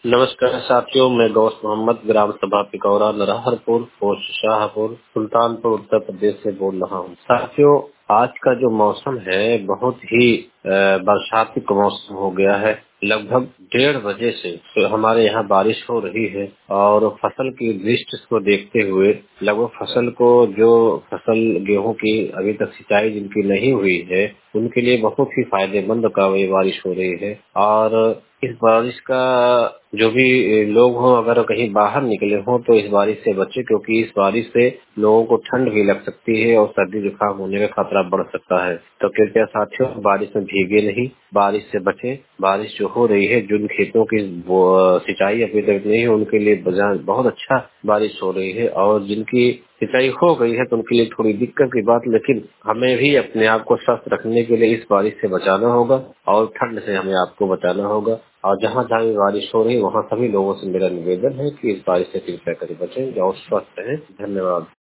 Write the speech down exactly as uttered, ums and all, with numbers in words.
नमस्कार साथियों, मैं गौस मोहम्मद ग्राम सभा पिकौरा नरहरपुर पोस्ट शाहपुर सुल्तानपुर उत्तर प्रदेश से बोल रहा हूँ। साथियों, आज का जो मौसम है बहुत ही अ, बरसाती का मौसम हो गया है। लगभग डेढ़ बजे से तो हमारे यहाँ बारिश हो रही है और फसल की दृष्टि को देखते हुए लगभग फसल को जो फसल गेहूं की अभी तक सिंचाई जिनकी नहीं हुई है उनके लिए बहुत ही फायदेमंद का ये बारिश हो रही है। और इस बारिश का जो भी लोग हों अगर कहीं बाहर निकले हों तो इस बारिश से बचे, क्योंकि इस बारिश से लोगों को ठंड भी लग सकती है और सर्दी जुकाम होने का खतरा बढ़ सकता है। तो कृपया साथियों, बारिश में भीगे नहीं, बारिश से बचें। बारिश जो हो रही है, जिन खेतों की वो सिंचाई अभी तक नहीं है उनके लिए बहुत अच्छा बारिश हो रही है, और जिनकी सिंचाई हो गई है तो उनके लिए थोड़ी दिक्कत की बात, लेकिन हमें भी अपने आप को स्वस्थ रखने के लिए इस बारिश से बचाना होगा और ठंड से हमें आपको बचाना होगा। और जहाँ जहाँ भी बारिश हो रही है वहाँ सभी लोगों से मेरा निवेदन है कि इस बारिश से कृपया कर बचें और स्वस्थ रहें। धन्यवाद।